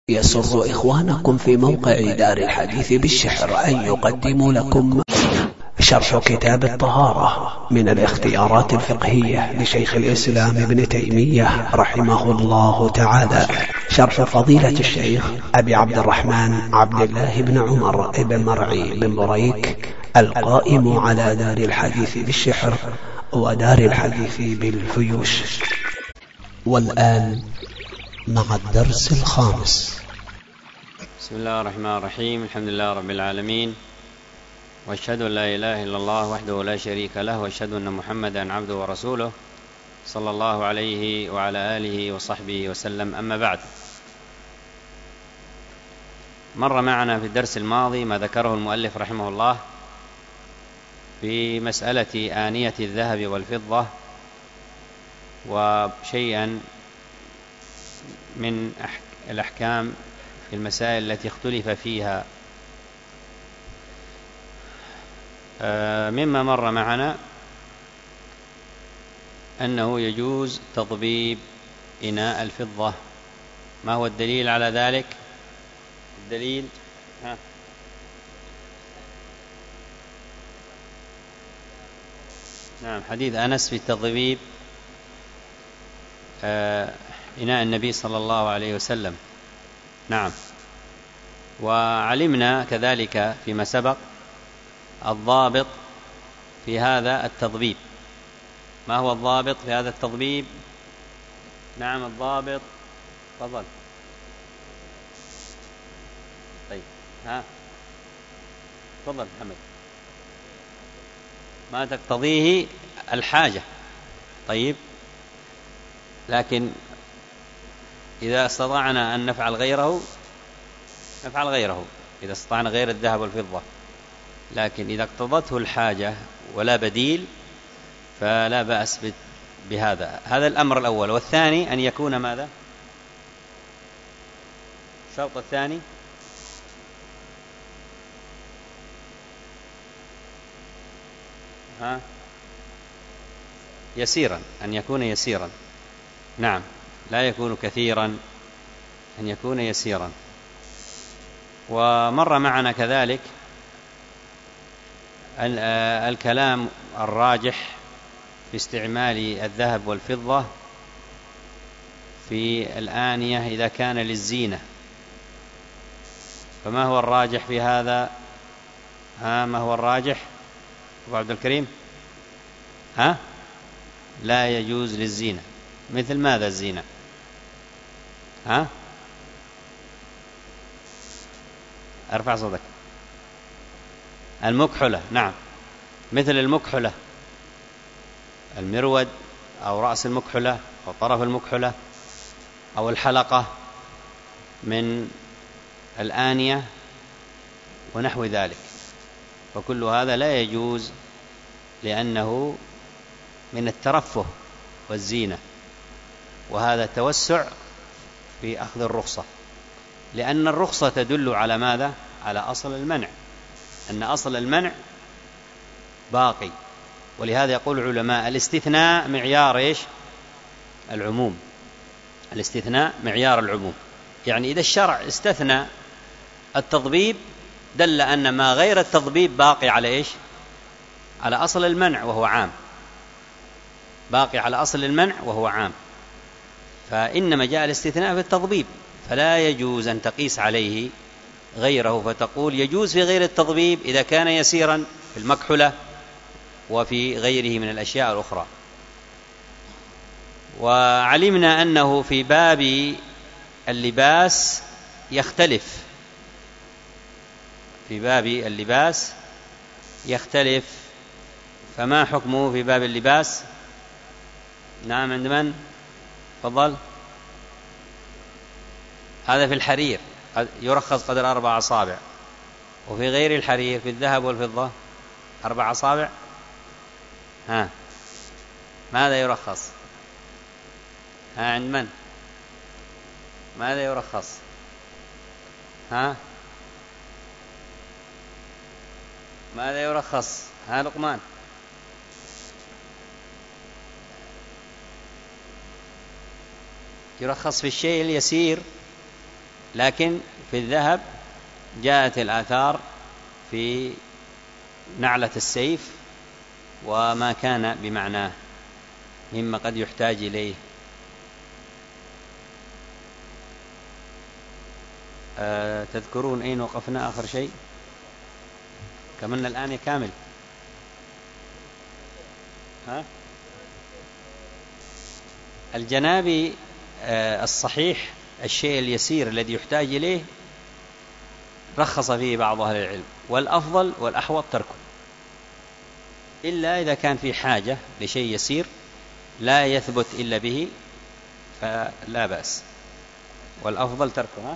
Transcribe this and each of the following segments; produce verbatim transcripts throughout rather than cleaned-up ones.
يسر إخوانكم في موقع دار الحديث بالشحر أن يقدموا لكم شرح كتاب الطهارة من الاختيارات الفقهية لشيخ الإسلام ابن تيمية رحمه الله تعالى، شرح فضيلة الشيخ أبي عبد الرحمن عبد الله بن عمر بن مرعي بن بريك القائم على دار الحديث بالشحر ودار الحديث بالفيوش. والآن مع الدرس الخامس. بسم الله الرحمن الرحيم. الحمد لله رب العالمين، واشهد ان لا اله الا الله وحده لا شريك له، واشهد ان محمدا عبده ورسوله صلى الله عليه وعلى اله وصحبه وسلم. اما بعد، مر معنا في الدرس الماضي ما ذكره المؤلف رحمه الله في مسألة آنية الذهب والفضة، وشيئا من الأحكام في المسائل التي اختلف فيها. مما مر معنا أنه يجوز تضبيب إناء الفضة. ما هو الدليل على ذلك؟ الدليل ها نعم حديث أنس في تضبيب إناء النبي صلى الله عليه وسلم. نعم، وعلمنا كذلك فيما سبق الضابط في هذا التضبيب. ما هو الضابط في هذا التضبيب؟ نعم، الضابط تفضل. طيب ها تفضل محمد. ما تقتضيه الحاجة. طيب، لكن إذا استطعنا أن نفعل غيره نفعل غيره، إذا استطعنا غير الذهب والفضة. لكن إذا اقتضته الحاجة ولا بديل فلا بأس بهذا. هذا الأمر الأول. والثاني أن يكون ماذا؟ الشرط الثاني ها يسيرا، أن يكون يسيرا. نعم، لا يكون كثيرا، أن يكون يسيرا. ومر معنا كذلك الكلام الراجح في استعمال الذهب والفضة في الآنية إذا كان للزينة. فما هو الراجح في هذا؟ ها ما هو الراجح أبو عبد الكريم؟ ها لا يجوز للزينة. مثل ماذا الزينة؟ ها ارفع صوتك. المكحلة. نعم، مثل المكحلة، المرود أو رأس المكحلة أو طرف المكحلة أو الحلقة من الآنية ونحو ذلك، فكل هذا لا يجوز لأنه من الترفه والزينة، وهذا توسع في أخذ الرخصة، لأن الرخصة تدل على ماذا؟ على أصل المنع، أن أصل المنع باقي. ولهذا يقول العلماء الاستثناء معيار إيش؟ العموم. الاستثناء معيار العموم، يعني إذا الشرع استثنى التضبيب دل أن ما غير التضبيب باقي على إيش؟ على أصل المنع وهو عام، باقي على أصل المنع وهو عام. فإنما جاء الاستثناء في التضبيب، فلا يجوز أن تقيس عليه غيره فتقول يجوز في غير التضبيب إذا كان يسيرا في المكحلة وفي غيره من الأشياء الأخرى. وعلمنا أنه في باب اللباس يختلف، في باب اللباس يختلف. فما حكمه في باب اللباس؟ نعم، عند من؟ تفضل. هذا في الحرير يرخص قدر أربع أصابع، وفي غير الحرير في الذهب والفضة أربع أصابع. ها ماذا يرخص؟ ها عند من؟ ماذا يرخص؟ ها ماذا يرخص؟ ها لقمان. يرخص في الشيء اليسير لكن في الذهب جاءت الآثار في نعلة السيف وما كان بمعناه مما قد يحتاج إليه. أه تذكرون أين وقفنا آخر شيء؟ كملنا الآن كامل. ها؟ الجنابي أه الصحيح الشيء اليسير الذي يحتاج إليه رخص فيه بعض أهل العلم، والأفضل والأحوط تركه، إلا إذا كان في حاجة لشيء يسير لا يثبت إلا به فلا بأس، والأفضل تركه. ها؟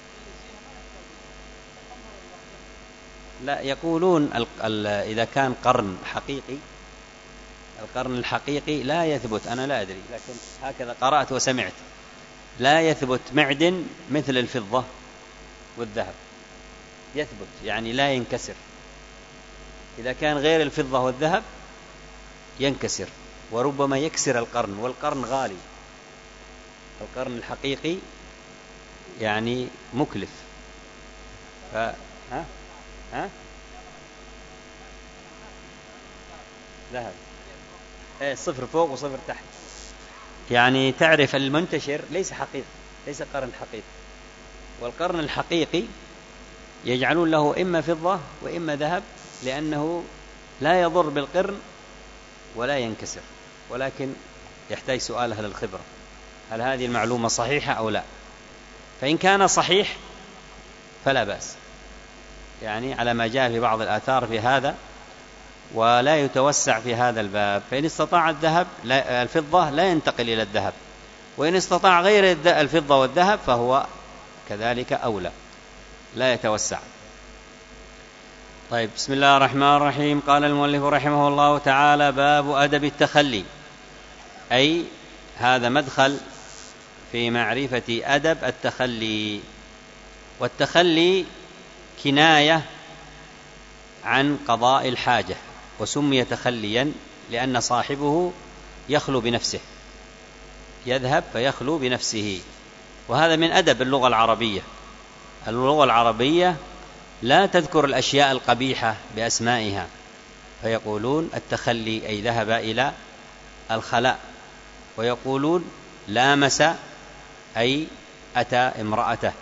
لا، يقولون ال ال إذا كان قرن حقيقي، القرن الحقيقي لا يثبت، أنا لا أدري لكن هكذا قرأت وسمعت، لا يثبت معدن مثل الفضة والذهب، يثبت يعني لا ينكسر. إذا كان غير الفضة والذهب ينكسر وربما يكسر القرن، والقرن غالي، القرن الحقيقي يعني مكلف. ف... ها؟ ها؟ ذهب ايه، صفر فوق وصفر تحت، يعني تعرف المنتشر ليس حقيقي، ليس قرن حقيقي. والقرن الحقيقي يجعلون له إما فضة وإما ذهب، لأنه لا يضر بالقرن ولا ينكسر، ولكن يحتاج سؤال أهل الخبرة هل هذه المعلومة صحيحة أو لا. فإن كان صحيح فلا بأس، يعني على ما جاء في بعض الآثار في هذا، ولا يتوسع في هذا الباب. فإن استطاع الذهب لا الفضة لا ينتقل إلى الذهب، وإن استطاع غير الفضة والذهب فهو كذلك أولى، لا يتوسع. طيب، بسم الله الرحمن الرحيم. قال المؤلف رحمه الله تعالى: باب أدب التخلي، أي هذا مدخل في معرفة أدب التخلي. والتخلي كناية عن قضاء الحاجة، وسمي تخليا لأن صاحبه يخلو بنفسه، يذهب فيخلو بنفسه، وهذا من أدب اللغة العربية. اللغة العربية لا تذكر الأشياء القبيحة بأسمائها، فيقولون التخلي أي ذهب إلى الخلاء، ويقولون لامس أي أتى امرأته،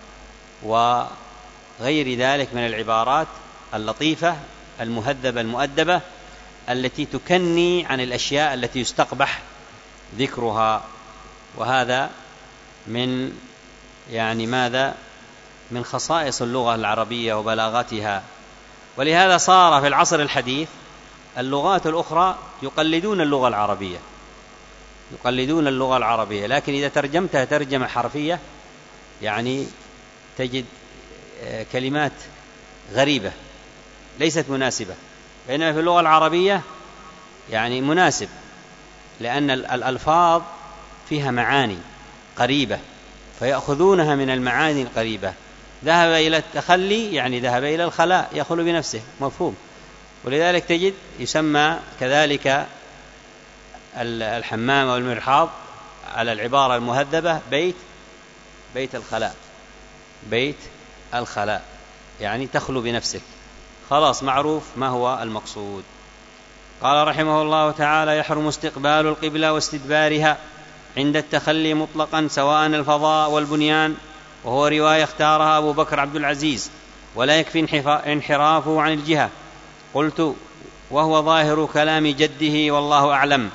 وغير ذلك من العبارات اللطيفة المهذبة المؤدبة التي تكني عن الأشياء التي يستقبح ذكرها. وهذا من يعني ماذا من خصائص اللغة العربية وبلاغتها. ولهذا صار في العصر الحديث اللغات الأخرى يقلدون اللغة العربية، يقلدون اللغة العربية، لكن إذا ترجمتها ترجمة حرفية يعني تجد كلمات غريبة ليست مناسبة، بينما في اللغة العربية يعني مناسب، لأن الألفاظ فيها معاني قريبة فيأخذونها من المعاني القريبة. ذهب إلى التخلي يعني ذهب إلى الخلاء، يخلو بنفسه، مفهوم. ولذلك تجد يسمى كذلك الحمام والمرحاض على العبارة المهذبة بيت بيت الخلاء، بيت الخلاء يعني تخلو بنفسك، خلاص معروف ما هو المقصود. قال رحمه الله تعالى: يحرم استقبال القبلة واستدبارها عند التخلي مطلقا، سواء الفضاء والبنيان، وهو رواية اختارها أبو بكر عبد العزيز، ولا يكفي انحرافه عن الجهة. قلت: وهو ظاهر كلام جده والله أعلم.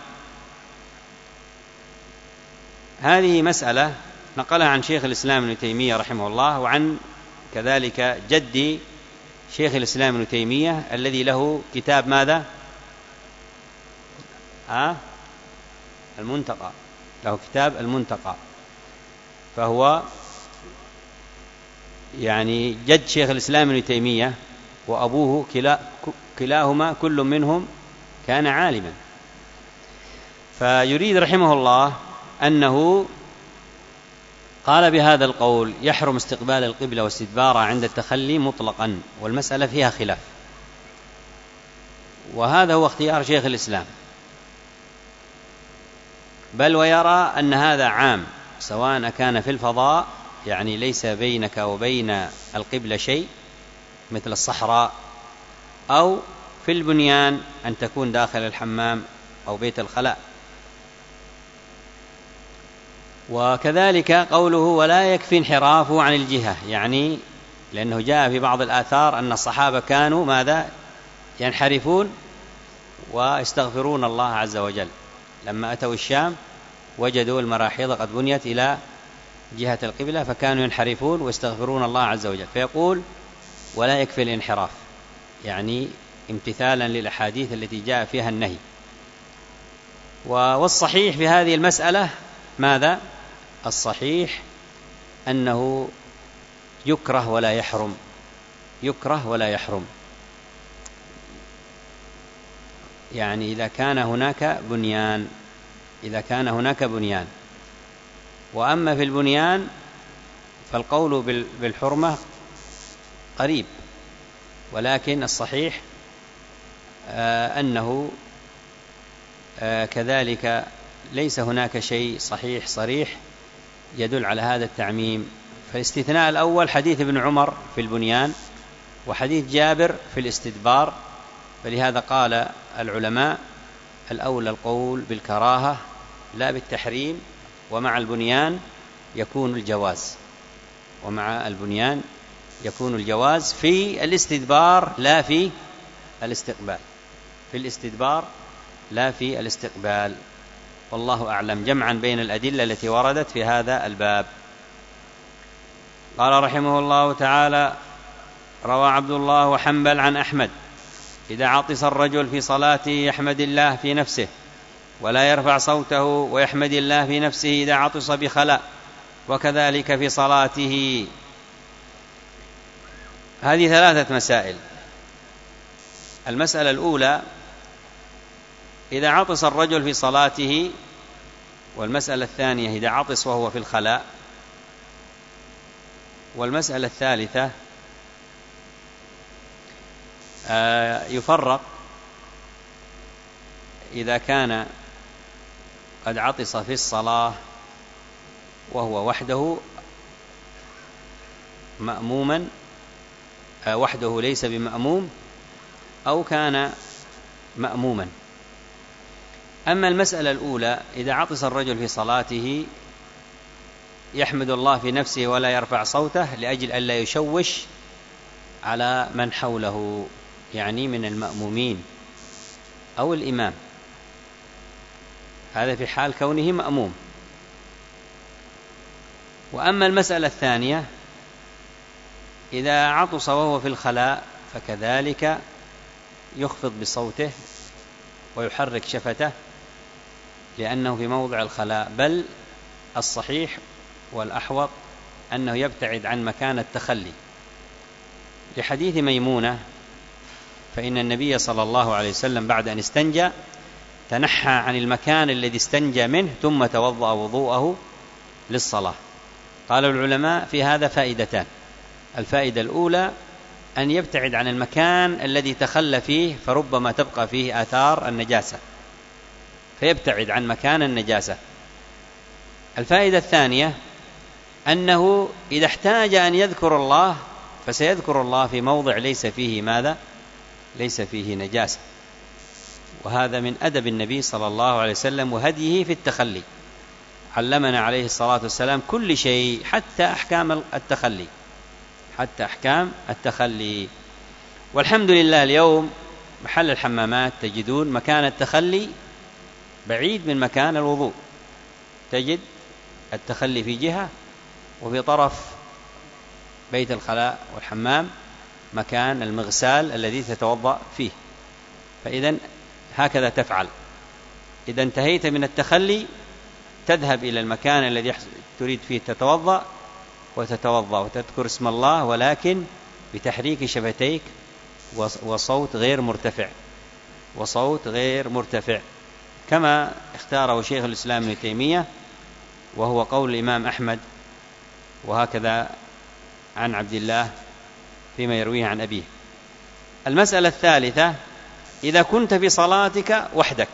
هذه مسألة نقلها عن شيخ الإسلام ابن تيمية رحمه الله، وعن كذلك جدي شيخ الإسلام ابن تيمية الذي له كتاب ماذا؟ آه؟ المنتقى، له كتاب المنتقى، فهو يعني جد شيخ الإسلام ابن تيمية وأبوه كلا كلاهما كل منهم كان عالما. فيريد رحمه الله أنه قال بهذا القول: يحرم استقبال القبلة واستدبارها عند التخلي مطلقا، والمسألة فيها خلاف، وهذا هو اختيار شيخ الإسلام، بل ويرى أن هذا عام سواء كان في الفضاء يعني ليس بينك وبين القبلة شيء مثل الصحراء، أو في البنيان أن تكون داخل الحمام أو بيت الخلاء. وكذلك قوله ولا يكفي انحرافه عن الجهة، يعني لأنه جاء في بعض الآثار أن الصحابة كانوا ماذا؟ ينحرفون ويستغفرون الله عز وجل. لما أتوا الشام وجدوا المراحيض قد بنيت إلى جهة القبلة فكانوا ينحرفون ويستغفرون الله عز وجل، فيقول ولا يكفي الانحراف، يعني امتثالا للأحاديث التي جاء فيها النهي. والصحيح في هذه المسألة ماذا؟ الصحيح أنه يكره ولا يحرم، يكره ولا يحرم، يعني إذا كان هناك بنيان، إذا كان هناك بنيان. وأما في البنيان فالقول بالحرمة قريب، ولكن الصحيح آه أنه آه كذلك ليس هناك شيء صحيح صريح يدل على هذا التعميم. فالاستثناء الأول حديث ابن عمر في البنيان وحديث جابر في الاستدبار، فلهذا قال العلماء الأولى القول بالكراهة لا بالتحريم، ومع البنيان يكون الجواز، ومع البنيان يكون الجواز في الاستدبار لا في الاستقبال، في الاستدبار لا في الاستقبال. والله أعلم، جمعا بين الأدلة التي وردت في هذا الباب. قال رحمه الله تعالى: روى عبد الله وحنبل عن أحمد: إذا عطس الرجل في صلاته يحمد الله في نفسه ولا يرفع صوته، ويحمد الله في نفسه إذا عطس بخلاء، وكذلك في صلاته. هذه ثلاثة مسائل. المسألة الأولى إذا عطس الرجل في صلاته، والمسألة الثانية إذا عطس وهو في الخلاء، والمسألة الثالثة يفرق إذا كان قد عطس في الصلاة وهو وحده مأموما، وحده ليس بمأموم، أو كان مأموما. أما المسألة الأولى إذا عطس الرجل في صلاته يحمد الله في نفسه ولا يرفع صوته لأجل ألا يشوش على من حوله، يعني من المأمومين أو الإمام، هذا في حال كونه مأموم. وأما المسألة الثانية إذا عطس وهو في الخلاء فكذلك يخفض بصوته ويحرك شفته لأنه في موضع الخلاء، بل الصحيح والأحوط أنه يبتعد عن مكان التخلي، لحديث ميمونة: فإن النبي صلى الله عليه وسلم بعد أن استنجى تنحى عن المكان الذي استنجى منه ثم توضأ وضوءه للصلاة. قال العلماء في هذا فائدتان: الفائدة الأولى أن يبتعد عن المكان الذي تخلى فيه، فربما تبقى فيه آثار النجاسة، فيبتعد عن مكان النجاسة. الفائدة الثانية أنه إذا احتاج أن يذكر الله فسيذكر الله في موضع ليس فيه ماذا؟ ليس فيه نجاسة. وهذا من أدب النبي صلى الله عليه وسلم وهديه في التخلي، علمنا عليه الصلاة والسلام كل شيء حتى أحكام التخلي، حتى أحكام التخلي. والحمد لله اليوم محل الحمامات تجدون مكان التخلي بعيد من مكان الوضوء، تجد التخلي في جهة وفي طرف بيت الخلاء والحمام مكان المغسال الذي تتوضأ فيه. فإذن هكذا تفعل، إذا انتهيت من التخلي تذهب إلى المكان الذي تريد فيه تتوضأ وتتوضأ وتذكر اسم الله، ولكن بتحريك شفتيك وصوت غير مرتفع، وصوت غير مرتفع كما اختاره شيخ الإسلام ابن تيمية، وهو قول الإمام أحمد، وهكذا عن عبد الله فيما يرويه عن أبيه. المسألة الثالثة إذا كنت في صلاتك وحدك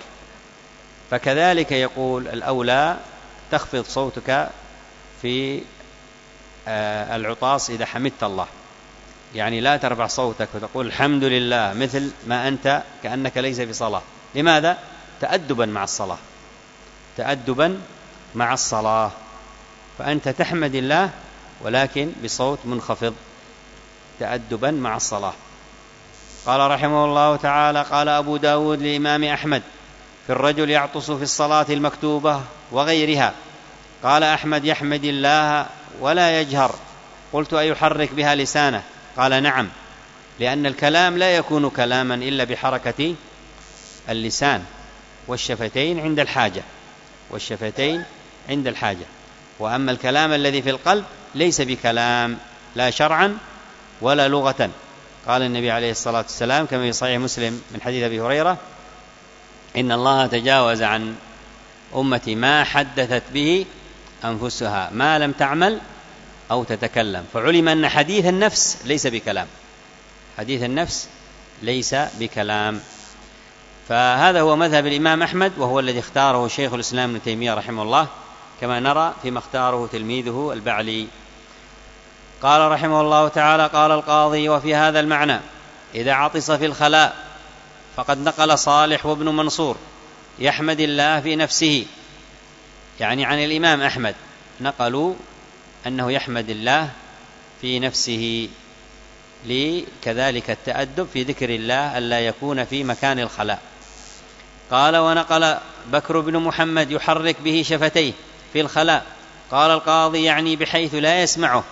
فكذلك يقول الأولى تخفض صوتك في العطاس إذا حمدت الله، يعني لا ترفع صوتك وتقول الحمد لله مثل ما أنت كأنك ليس في صلاة. لماذا؟ تأدبا مع الصلاة، تأدبا مع الصلاة، فأنت تحمد الله ولكن بصوت منخفض تأدبا مع الصلاة. قال رحمه الله تعالى: قال أبو داود لإمام أحمد في الرجل يعطس في الصلاة المكتوبة وغيرها. قال أحمد: يحمد الله ولا يجهر. قلت: أيحرك بها لسانه؟ قال: نعم، لأن الكلام لا يكون كلاما إلا بحركة اللسان والشفتين عند الحاجة، والشفتين عند الحاجة. وأما الكلام الذي في القلب ليس بكلام، لا شرعا ولا لغة. قال النبي عليه الصلاة والسلام كما في صحيح مسلم من حديث أبي هريرة: إن الله تجاوز عن أمتي ما حدثت به أنفسها ما لم تعمل أو تتكلم. فعلم أن حديث النفس ليس بكلام، حديث النفس ليس بكلام. فهذا هو مذهب الإمام أحمد، وهو الذي اختاره شيخ الإسلام ابن تيمية رحمه الله، كما نرى فيما اختاره تلميذه البعلي. قال رحمه الله تعالى: قال القاضي: وفي هذا المعنى إذا عطس في الخلاء فقد نقل صالح وابن منصور يحمد الله في نفسه، يعني عن الإمام أحمد نقلوا أنه يحمد الله في نفسه، لكذلك التأدب في ذكر الله ألا يكون في مكان الخلاء. قال: ونقل بكر بن محمد يحرك به شفتيه في الخلاء. قال القاضي: يعني بحيث لا يسمعه.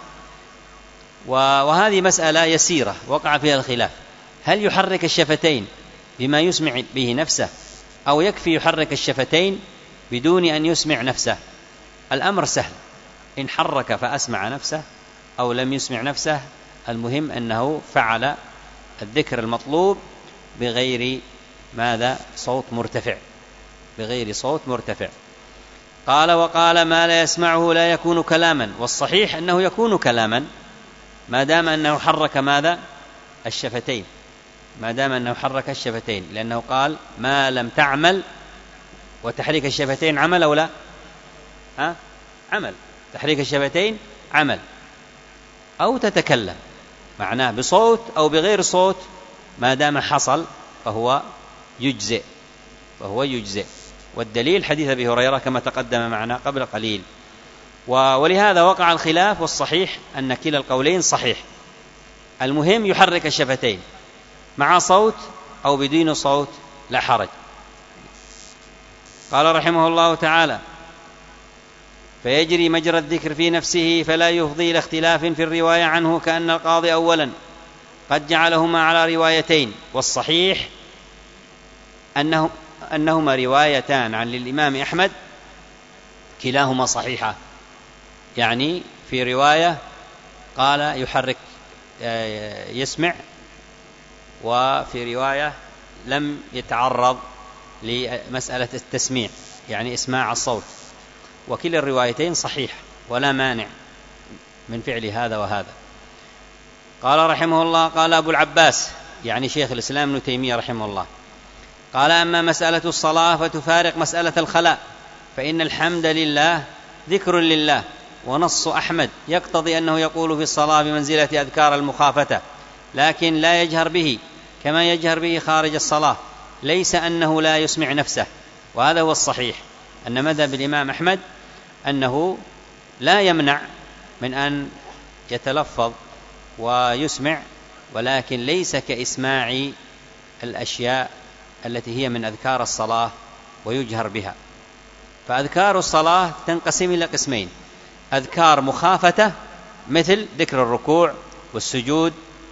وهذه مسألة يسيرة وقع فيها الخلاف، هل يحرك الشفتين بما يسمع به نفسه، أو يكفي يحرك الشفتين بدون أن يسمع نفسه؟ الأمر سهل، إن حرك فأسمع نفسه أو لم يسمع نفسه، المهم أنه فعل الذكر المطلوب بغير ماذا؟ صوت مرتفع، بغير صوت مرتفع. قال: وقال: ما لا يسمعه لا يكون كلاما. والصحيح أنه يكون كلاما ما دام أنه حرك ماذا؟ الشفتين، ما دام أنه حرك الشفتين، لأنه قال: ما لم تعمل. وتحريك الشفتين عمل أو لا؟ ها؟ عمل. تحريك الشفتين عمل. أو تتكلم، معناه بصوت أو بغير صوت، ما دام حصل فهو يجزئ، فهو يجزئ. والدليل حديث أبي هريرة كما تقدم معنا قبل قليل. ولهذا وقع الخلاف، والصحيح أن كلا القولين صحيح. المهم يحرك الشفتين مع صوت أو بدون صوت لا حرج. قال رحمه الله تعالى: فيجري مجرى الذكر في نفسه فلا يفضي إلى اختلاف في الرواية عنه، كأن القاضي أولا قد جعلهما على روايتين، والصحيح أنه أنهما روايتان عن الإمام أحمد كلاهما صحيحة. يعني في رواية قال يحرك يسمع، وفي رواية لم يتعرض لمسألة التسميع يعني إسماع الصوت، وكلا الروايتين صحيح ولا مانع من فعل هذا وهذا. قال رحمه الله: قال أبو العباس يعني شيخ الإسلام ابن تيمية رحمه الله: قال: أما مسألة الصلاة فتفارق مسألة الخلاء، فإن الحمد لله ذكر لله، ونص أحمد يقتضي أنه يقول في الصلاة بمنزلة أذكار المخافة، لكن لا يجهر به كما يجهر به خارج الصلاة، ليس أنه لا يسمع نفسه. وهذا هو الصحيح، أن مذهب الإمام أحمد أنه لا يمنع من أن يتلفظ ويسمع، ولكن ليس كإسماع الأشياء التي هي من أذكار الصلاة ويجهر بها. فأذكار الصلاة تنقسم إلى قسمين: أذكار مخافة مثل ذكر الركوع والسجود،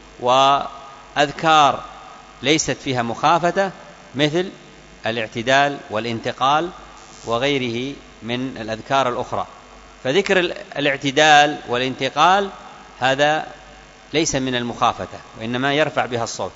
وأذكار ليست فيها مخافة مثل الاعتدال والانتقال وغيره من الأذكار الأخرى. فذكر الاعتدال والانتقال هذا ليس من المخافة، وإنما يرفع بها الصوت.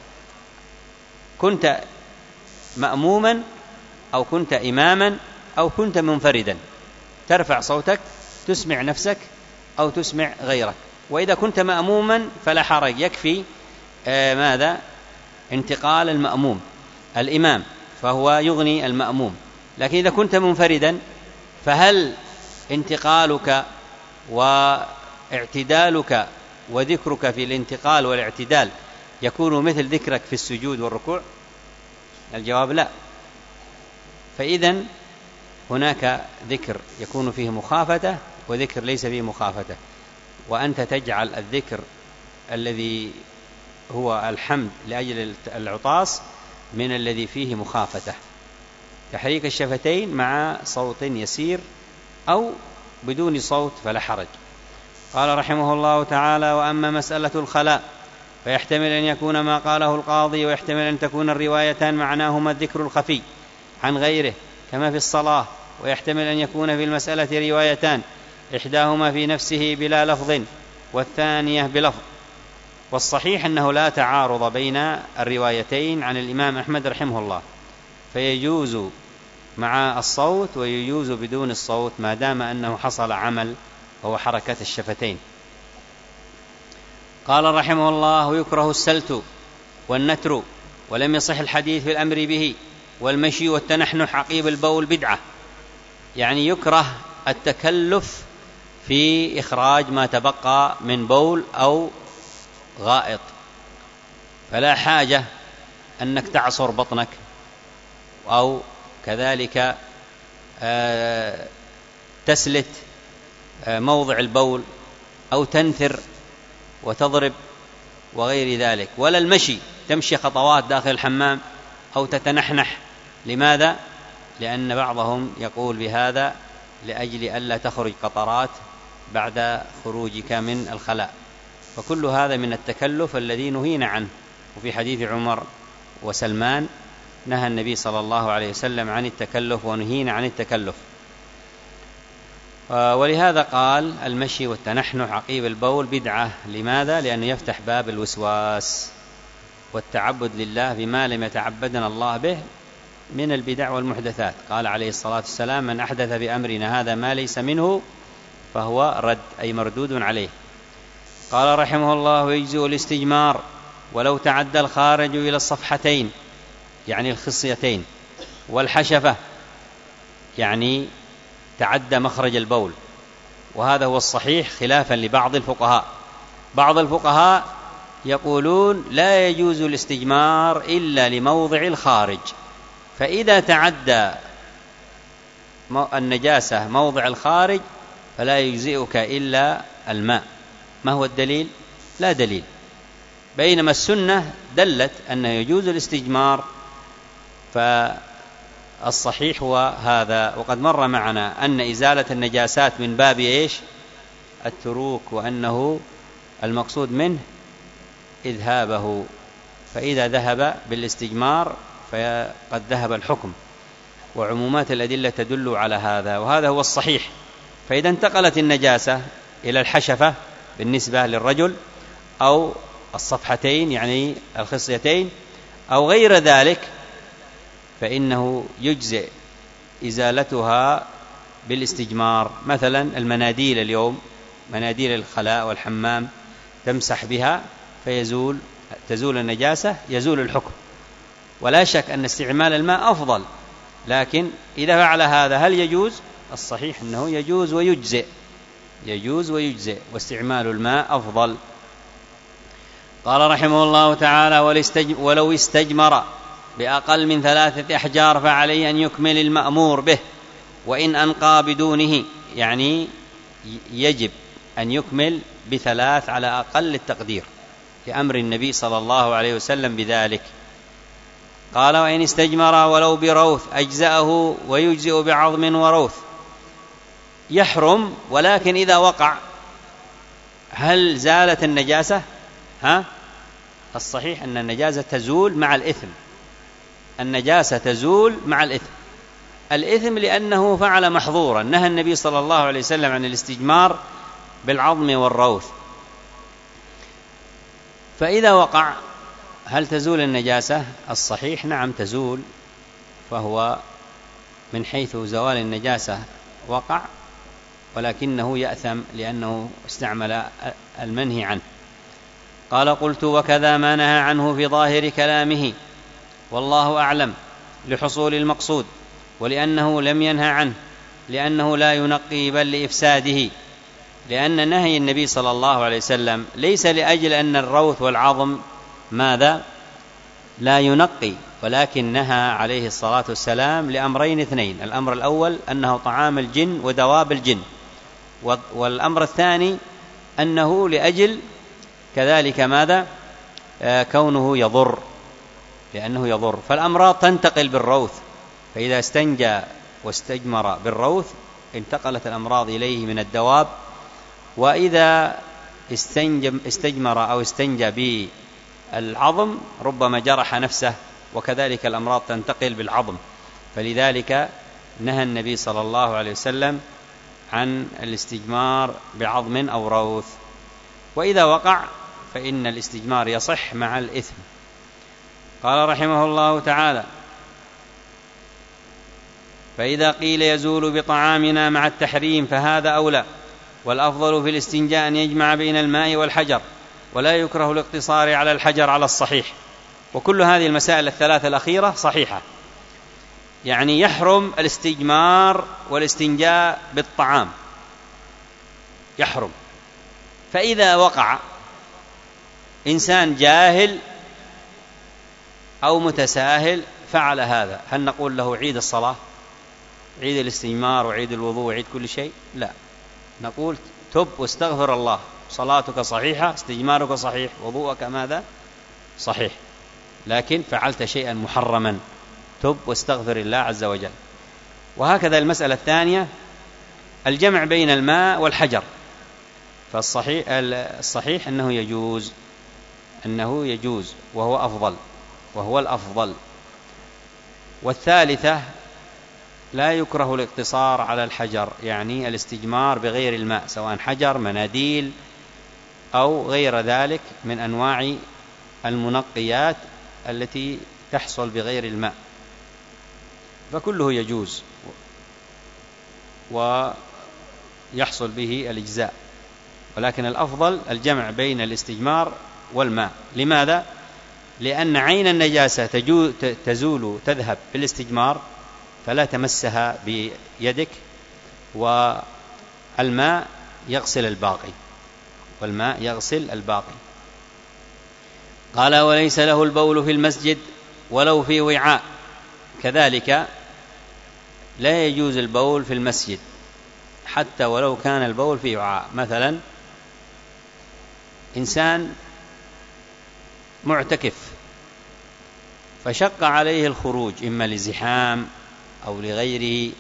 كنت مأموما أو كنت إماما أو كنت منفردا ترفع صوتك تسمع نفسك أو تسمع غيرك. وإذا كنت مأموما فلا حرج، يكفي آه ماذا؟ انتقال المأموم الإمام، فهو يغني المأموم. لكن إذا كنت منفردا فهل انتقالك اعتدالك وذكرك في الانتقال والاعتدال يكون مثل ذكرك في السجود والركوع؟ الجواب لا. فإذن هناك ذكر يكون فيه مخافة وذكر ليس فيه مخافة، وأنت تجعل الذكر الذي هو الحمد لأجل العطاس من الذي فيه مخافة، تحريك الشفتين مع صوت يسير أو بدون صوت فلا حرج. قال رحمه الله تعالى: وأما مسألة الخلاء فيحتمل أن يكون ما قاله القاضي، ويحتمل أن تكون الروايتان معناهما الذكر الخفي عن غيره كما في الصلاة، ويحتمل أن يكون في المسألة روايتان إحداهما في نفسه بلا لفظ والثانية بلفظ. والصحيح أنه لا تعارض بين الروايتين عن الإمام أحمد رحمه الله، فيجوز مع الصوت ويجوز بدون الصوت ما دام أنه حصل عمل وهو حركة الشفتين. قال رحمه الله: ويكره السلت والنتر، ولم يصح الحديث في الأمر به، والمشي والتنحنح عقيب البول بدعة. يعني يكره التكلف في إخراج ما تبقى من بول أو غائط، فلا حاجة أنك تعصر بطنك أو كذلك تسلت موضع البول أو تنثر وتضرب وغير ذلك، ولا المشي تمشي خطوات داخل الحمام أو تتنحنح. لماذا؟ لأن بعضهم يقول بهذا لأجل ألا تخرج قطرات بعد خروجك من الخلاء، فكل هذا من التكلف الذي نهينا عنه. وفي حديث عمر وسلمان نهى النبي صلى الله عليه وسلم عن التكلف ونهينا عن التكلف. ولهذا قال: المشي والتنحنح عقيب البول بدعة. لماذا؟ لأنه يفتح باب الوسواس والتعبد لله بما لم يتعبدنا الله به من البدع والمحدثات. قال عليه الصلاة والسلام: من أحدث بأمرنا هذا ما ليس منه فهو رد، أي مردود عليه. قال رحمه الله: ويجزئ الاستجمار ولو تعدى الخارج إلى الصفحتين، يعني الخصيتين، والحشفة يعني تعدى مخرج البول، وهذا هو الصحيح خلافا لبعض الفقهاء. بعض الفقهاء يقولون لا يجوز الاستجمار إلا لموضع الخارج، فإذا تعدى النجاسة موضع الخارج فلا يجزئك إلا الماء. ما هو الدليل؟ لا دليل. بينما السنة دلت أنه يجوز الاستجمار، فالصحيح هو هذا. وقد مر معنا أن إزالة النجاسات من باب إيش؟ التروك، وأنه المقصود منه إذهابه، فإذا ذهب بالاستجمار فقد ذهب الحكم، وعمومات الأدلة تدل على هذا، وهذا هو الصحيح. فإذا انتقلت النجاسة إلى الحشفة بالنسبة للرجل أو الصفحتين يعني الخصيتين أو غير ذلك، فإنه يجزئ إزالتها بالاستجمار. مثلا المناديل اليوم، مناديل الخلاء والحمام، تمسح بها فيزول تزول النجاسة، يزول الحكم. ولا شك أن استعمال الماء أفضل، لكن إذا فعل هذا هل يجوز؟ الصحيح أنه يجوز ويجزئ، يجوز ويجزئ، واستعمال الماء أفضل. قال رحمه الله تعالى: ولو استجمر بأقل من ثلاثة أحجار فعليه أن يكمل المأمور به وإن أنقى بدونه، يعني يجب أن يكمل بثلاث على أقل التقدير لأمر النبي صلى الله عليه وسلم بذلك. قال: وإن استجمر ولو بروث أجزأه ويجزئ بعظم وروث. يحرم، ولكن إذا وقع هل زالت النجاسة؟ ها؟ الصحيح أن النجاسة تزول مع الإثم، النجاسة تزول مع الإثم. الإثم لأنه فعل محظورا، نهى النبي صلى الله عليه وسلم عن الاستجمار بالعظم والروث. فإذا وقع هل تزول النجاسة؟ الصحيح نعم تزول، فهو من حيث زوال النجاسة وقع، ولكنه يأثم لأنه استعمل المنهي عنه. قال: قلت: وكذا ما نهى عنه في ظاهر كلامه، والله أعلم، لحصول المقصود، ولأنه لم ينهى عنه لأنه لا ينقي بل لإفساده. لأن نهي النبي صلى الله عليه وسلم ليس لأجل أن الروث والعظم ماذا لا ينقي، ولكن نهى عليه الصلاة والسلام لأمرين اثنين: الأمر الأول أنه طعام الجن ودواب الجن، والأمر الثاني أنه لأجل كذلك ماذا كونه يضر، لأنه يضر. فالأمراض تنتقل بالروث، فإذا استنجى واستجمر بالروث انتقلت الأمراض إليه من الدواب، وإذا استجمر أو استنجى بالعظم ربما جرح نفسه، وكذلك الأمراض تنتقل بالعظم. فلذلك نهى النبي صلى الله عليه وسلم عن الاستجمار بعظم أو روث. وإذا وقع فإن الاستجمار يصح مع الإثم. قال رحمه الله تعالى: فإذا قيل يزول بطعامنا مع التحريم فهذا أولى، والأفضل في الاستنجاء أن يجمع بين الماء والحجر، ولا يكره الاقتصار على الحجر على الصحيح. وكل هذه المسائل الثلاثة الأخيرة صحيحة، يعني يحرم الاستجمار والاستنجاء بالطعام، يحرم. فإذا وقع إنسان جاهل أو متساهل فعل هذا، هل نقول له عيد الصلاة، عيد الاستجمار وعيد الوضوء وعيد كل شيء؟ لا، نقول تب واستغفر الله، صلاتك صحيحة، استجمارك صحيح، وضوءك ماذا صحيح، لكن فعلت شيئا محرما، تب واستغفر الله عز وجل. وهكذا المسألة الثانية الجمع بين الماء والحجر، فالصحيح الصحيح أنه يجوز، أنه يجوز وهو أفضل، وهو الأفضل. والثالثة لا يكره الاقتصار على الحجر، يعني الاستجمار بغير الماء، سواء حجر، مناديل، أو غير ذلك من أنواع المنقيات التي تحصل بغير الماء، فكله يجوز ويحصل به الإجزاء. ولكن الأفضل الجمع بين الاستجمار والماء. لماذا؟ لأن عين النجاسة تزول تذهب بالاستجمار فلا تمسها بيدك، والماء يغسل الباقي، والماء يغسل الباقي. قال: وليس له البول في المسجد ولو في وعاء. كذلك لا يجوز البول في المسجد حتى ولو كان البول في وعاء. مثلا إنسان معتكف فشق عليه الخروج، إما لزحام أو لغيره،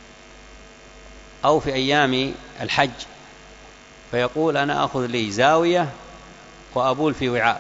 أو في أيام الحج، فيقول: أنا أخذ لي زاوية وأبول في وعاء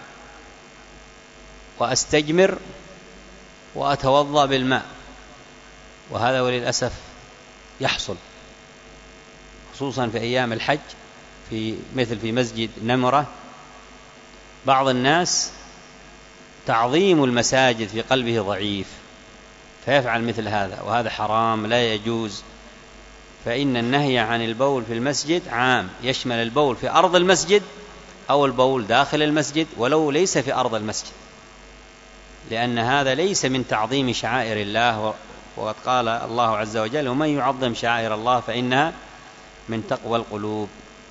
وأستجمر وأتوضأ بالماء. وهذا وللأسف يحصل خصوصا في أيام الحج، في مثل في مسجد نمرة. بعض الناس تعظيم المساجد في قلبه ضعيف فيفعل مثل هذا، وهذا حرام لا يجوز. فإن النهي عن البول في المسجد عام، يشمل البول في أرض المسجد أو البول داخل المسجد ولو ليس في أرض المسجد، لأن هذا ليس من تعظيم شعائر الله. وقد قال الله عز وجل: ومن يعظم شعائر الله فإنها من تقوى القلوب.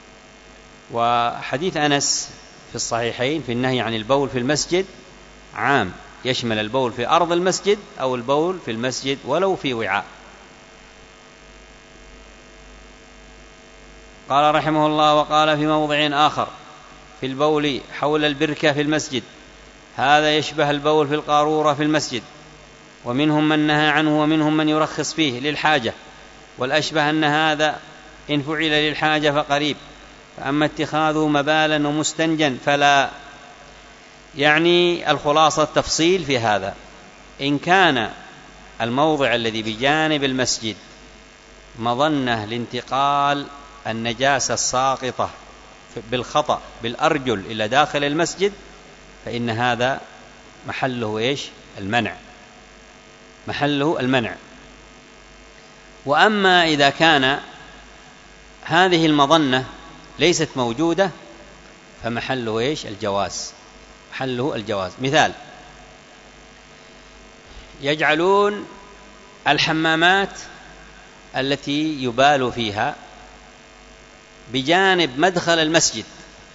وحديث أنس في الصحيحين في النهي عن البول في المسجد عام، يشمل البول في أرض المسجد أو البول في المسجد ولو في وعاء. قال رحمه الله: وقال في موضع آخر في البول حول البركة في المسجد: هذا يشبه البول في القارورة في المسجد، ومنهم من نهى عنه ومنهم من يرخص فيه للحاجة، والأشبه أن هذا إن فعل للحاجة فقريب، فأما اتخاذه مبالا ومستنجا فلا. يعني الخلاصة التفصيل في هذا: إن كان الموضع الذي بجانب المسجد مظنة لانتقال النجاسة الساقطة بالخطأ بالأرجل إلى داخل المسجد، فإن هذا محله إيش؟ المنع، محله المنع. وأما إذا كان هذه المظنة ليست موجودة فمحله إيش؟ الجواز، محله الجواز. مثال: يجعلون الحمامات التي يبال فيها بجانب مدخل المسجد،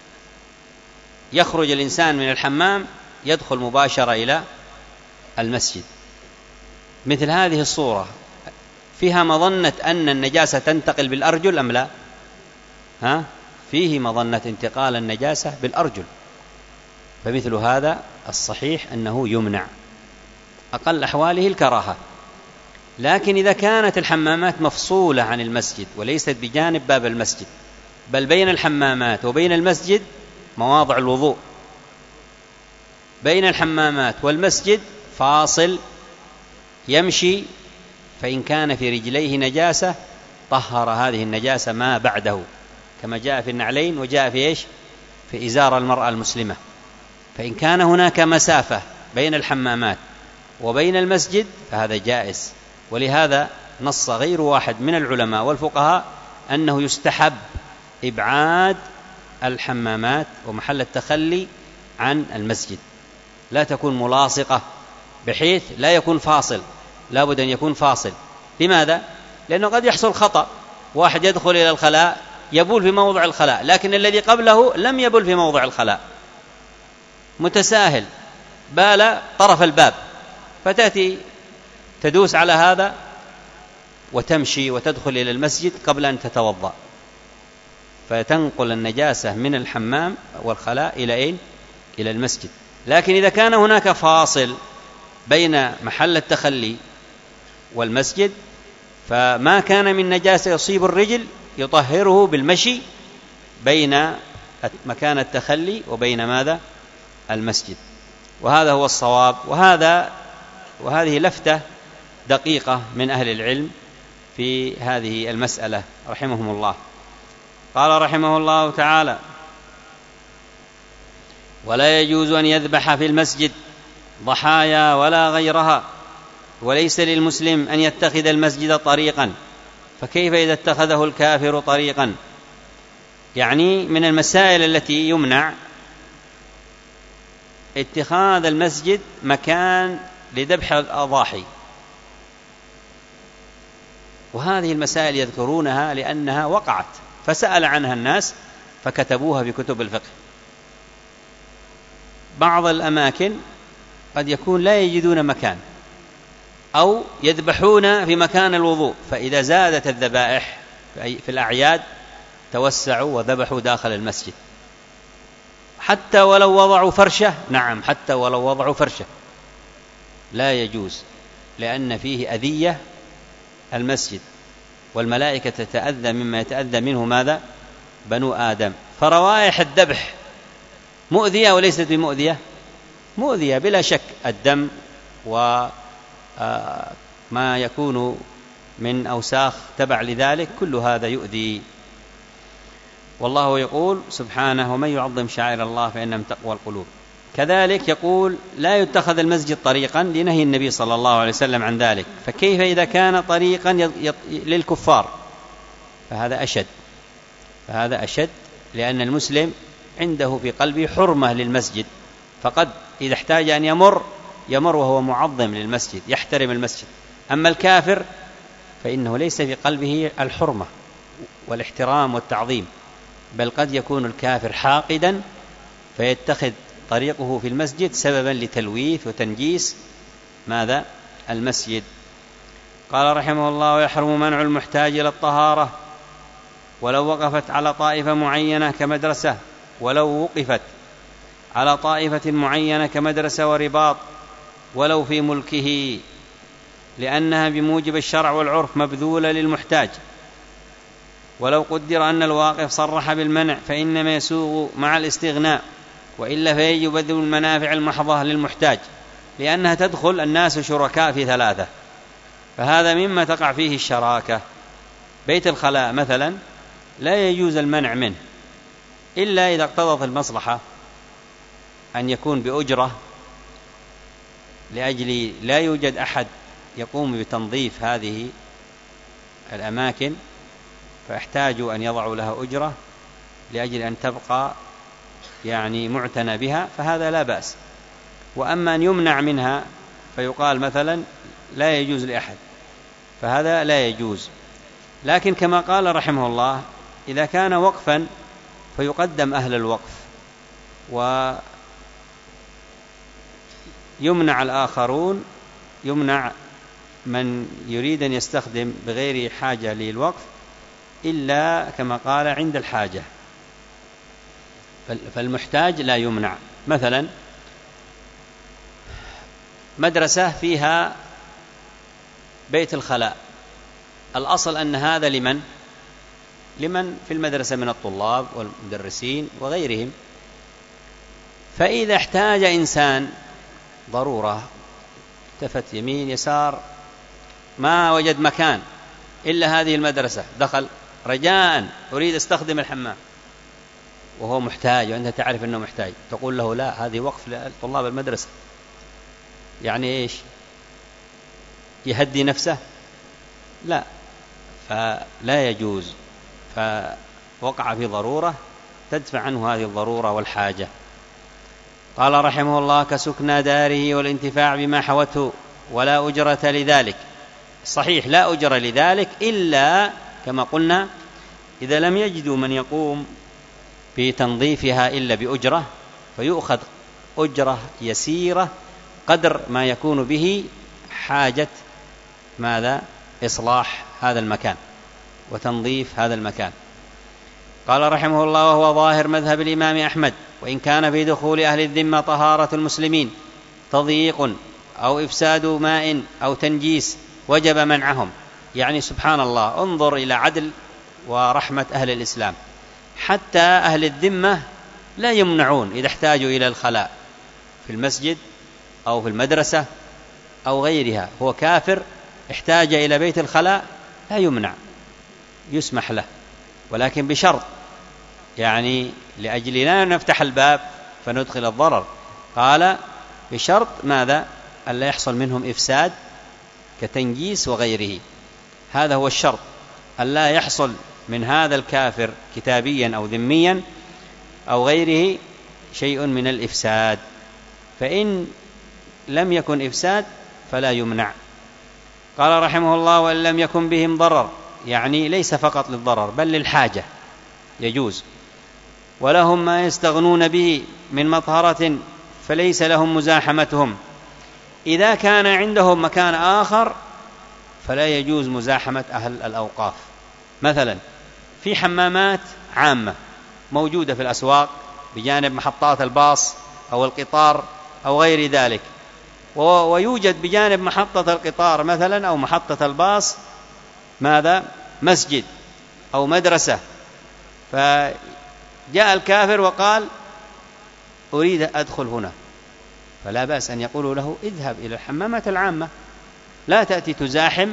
يخرج الإنسان من الحمام يدخل مباشرة إلى المسجد، مثل هذه الصورة فيها مظنة أن النجاسة تنتقل بالأرجل أم لا؟ ها؟ فيه مظنة انتقال النجاسة بالأرجل، فمثل هذا الصحيح أنه يمنع، أقل أحواله الكراهة. لكن إذا كانت الحمامات مفصولة عن المسجد وليست بجانب باب المسجد، بل بين الحمامات وبين المسجد مواضع الوضوء، بين الحمامات والمسجد فاصل يمشي، فإن كان في رجليه نجاسة طهر هذه النجاسة ما بعده، كما جاء في النعلين وجاء في إيش؟ في إزار المرأة المسلمة. فإن كان هناك مسافة بين الحمامات وبين المسجد فهذا جائز. ولهذا نص غير واحد من العلماء والفقهاء أنه يستحب إبعاد الحمامات ومحل التخلي عن المسجد، لا تكون ملاصقة بحيث لا يكون فاصل، لا بد أن يكون فاصل. لماذا؟ لأنه قد يحصل خطأ، واحد يدخل إلى الخلاء يبول في موضع الخلاء، لكن الذي قبله لم يبول في موضع الخلاء، متساهل بال طرف الباب، فتأتي تدوس على هذا وتمشي وتدخل إلى المسجد قبل أن تتوضأ، فتنقل النجاسة من الحمام والخلاء إلى أين؟ إلى المسجد. لكن إذا كان هناك فاصل بين محل التخلي والمسجد، فما كان من نجاسة يصيب الرجل يطهره بالمشي بين مكان التخلي وبين ماذا؟ المسجد. وهذا هو الصواب. وهذا وهذه لفتة دقيقة من أهل العلم في هذه المسألة رحمهم الله. قال رحمه الله تعالى: ولا يجوز أن يذبح في المسجد ضحايا ولا غيرها، وليس للمسلم أن يتخذ المسجد طريقا، فكيف إذا اتخذه الكافر طريقا؟ يعني من المسائل التي يمنع اتخاذ المسجد مكان لذبح الأضاحي، وهذه المسائل يذكرونها لأنها وقعت فسأل عنها الناس فكتبوها في كتب الفقه. بعض الأماكن قد يكون لا يجدون مكان، أو يذبحون في مكان الوضوء، فإذا زادت الذبائح في الأعياد توسعوا وذبحوا داخل المسجد، حتى ولو وضعوا فرشة. نعم، حتى ولو وضعوا فرشة لا يجوز، لأن فيه أذية المسجد، والملائكة تتأذى مما يتأذى منه ماذا؟ بنو آدم. فروائح الذبح مؤذية وليست بمؤذية؟ مؤذية بلا شك، الدم وما يكون من أوساخ تبع لذلك كل هذا يؤذي. والله يقول سبحانه: ومن يعظم شعائر الله فإنها من تقوى القلوب. كذلك يقول: لا يتخذ المسجد طريقا، لنهي النبي صلى الله عليه وسلم عن ذلك، فكيف إذا كان طريقا للكفار؟ فهذا أشد فهذا أشد لأن المسلم عنده في قلبه حرمة للمسجد، فقد إذا احتاج أن يمر يمر وهو معظم للمسجد، يحترم المسجد. أما الكافر فإنه ليس في قلبه الحرمة والاحترام والتعظيم، بل قد يكون الكافر حاقدا فيتخذ طريقه في المسجد سببا لتلويث وتنجيس ماذا؟ المسجد. قال رحمه الله: ويحرم منع المحتاج إلى الطهارة ولو وقفت على طائفة معينة كمدرسة ولو وقفت على طائفة معينة كمدرسة ورباط ولو في ملكه، لأنها بموجب الشرع والعرف مبذولة للمحتاج. ولو قدر أن الواقف صرح بالمنع فإنما يسوغ مع الاستغناء، وإلا فيجب بذل المنافع المحضة للمحتاج، لأنها تدخل الناس شركاء في ثلاثة، فهذا مما تقع فيه الشراكة. بيت الخلاء مثلا لا يجوز المنع منه إلا إذا اقتضت المصلحة أن يكون بأجرة، لأجل لا يوجد أحد يقوم بتنظيف هذه الأماكن، فاحتاجوا أن يضعوا لها أجرة لأجل أن تبقى يعني معتنى بها، فهذا لا بأس. وأما أن يمنع منها فيقال مثلا لا يجوز لأحد، فهذا لا يجوز. لكن كما قال رحمه الله: إذا كان وقفا فيقدم أهل الوقف ويمنع الآخرون، يمنع من يريد أن يستخدم بغير حاجة للوقف إلا كما قال عند الحاجة، فالمحتاج لا يمنع. مثلا مدرسة فيها بيت الخلاء، الأصل أن هذا لمن؟ لمن في المدرسة من الطلاب والمدرسين وغيرهم. فإذا احتاج إنسان ضرورة، التفت يمين يسار ما وجد مكان إلا هذه المدرسة، دخل رجاء أريد أستخدم الحمام، وهو محتاج وأنت تعرف أنه محتاج، تقول له لا، هذه وقف لطلاب المدرسة. يعني إيش؟ يهدي نفسه؟ لا، فلا يجوز، فوقع في ضرورة تدفع عنه هذه الضرورة والحاجة. قال رحمه الله: كسكنى داره والانتفاع بما حوته ولا أجرة لذلك. صحيح لا أجرة لذلك إلا كما قلنا إذا لم يجدوا من يقوم بتنظيفها إلا بأجرة، فيؤخذ أجرة يسيرة قدر ما يكون به حاجة ماذا؟ إصلاح هذا المكان وتنظيف هذا المكان. قال رحمه الله: وهو ظاهر مذهب الإمام أحمد، وإن كان في دخول أهل الذمة طهارة المسلمين تضييق أو إفساد ماء أو تنجيس وجب منعهم. يعني سبحان الله، انظر إلى عدل ورحمة أهل الإسلام، حتى أهل الذمة لا يمنعون إذا احتاجوا إلى الخلاء في المسجد أو في المدرسة أو غيرها. هو كافر احتاج إلى بيت الخلاء لا يمنع، يسمح له، ولكن بشرط، يعني لأجل لا نفتح الباب فندخل الضرر. قال بشرط ماذا؟ ألا يحصل منهم إفساد كتنجيس وغيره، هذا هو الشرط، ألا يحصل من هذا الكافر كتابيا أو ذميا أو غيره شيء من الإفساد. فإن لم يكن إفساد فلا يمنع. قال رحمه الله: وإن لم يكن بهم ضرر، يعني ليس فقط للضرر بل للحاجة يجوز. ولهم ما يستغنون به من مطهرة فليس لهم مزاحمتهم. إذا كان عندهم مكان آخر فلا يجوز مزاحمة أهل الأوقاف. مثلا في حمامات عامة موجودة في الأسواق بجانب محطات الباص أو القطار أو غير ذلك، ويوجد بجانب محطة القطار مثلا أو محطة الباص ماذا؟ مسجد أو مدرسة، فجاء الكافر وقال أريد أدخل هنا، فلا بأس أن يقولوا له اذهب إلى الحمامات العامة، لا تأتي تزاحم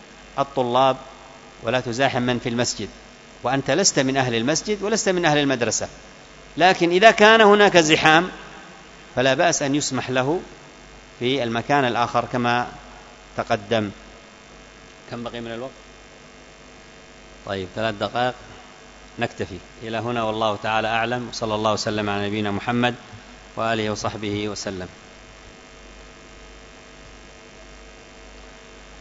الطلاب ولا تزاحم من في المسجد، وأنت لست من أهل المسجد ولست من أهل المدرسة. لكن إذا كان هناك زحام فلا بأس أن يسمح له في المكان الآخر كما تقدم. كم بقي من الوقت؟ طيب ثلاث دقائق، نكتفي إلى هنا، والله تعالى أعلم، وصلى الله وسلم على نبينا محمد وآله وصحبه وسلم.